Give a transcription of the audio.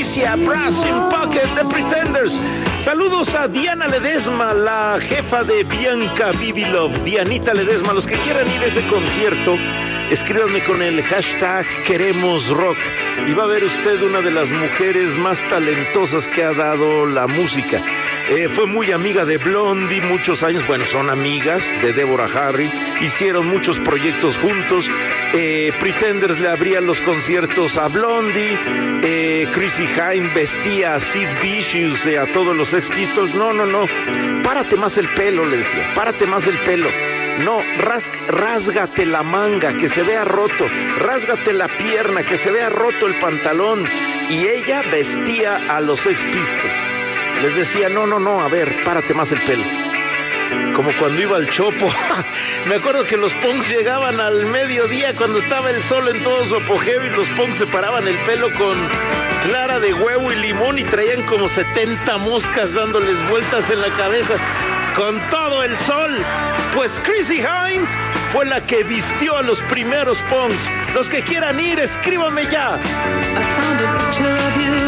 Patricia, Brass in Pocket, The Pretenders. Saludos a Diana Ledesma, la jefa de Bianca Bibilov, Dianita Ledesma. Los que quieran ir a ese concierto, escríbanme con el hashtag Queremos Rock y va a ver usted una de las mujeres más talentosas que ha dado la música. Fue muy amiga de Blondie muchos años, bueno, son amigas de Deborah Harry, hicieron muchos proyectos juntos. Pretenders le abrían los conciertos a Blondie, Chrissie Hynde vestía a Sid Vicious, a todos los Sex Pistols. No, párate más el pelo, le decía, párate más el pelo. No, rásgate la manga, que se vea roto, rásgate la pierna, que se vea roto el pantalón. Y ella vestía a los Sex Pistols. Les decía, no, a ver, párate más el pelo. Como cuando iba al Chopo. Me acuerdo que los punks llegaban al mediodía cuando estaba el sol en todo su apogeo y los punks se paraban el pelo con clara de huevo y limón y traían como 70 moscas dándoles vueltas en la cabeza con todo el sol. Pues Chrissie Hynde fue la que vistió a los primeros punks. Los que quieran ir, escríbanme ya. I found a picture of you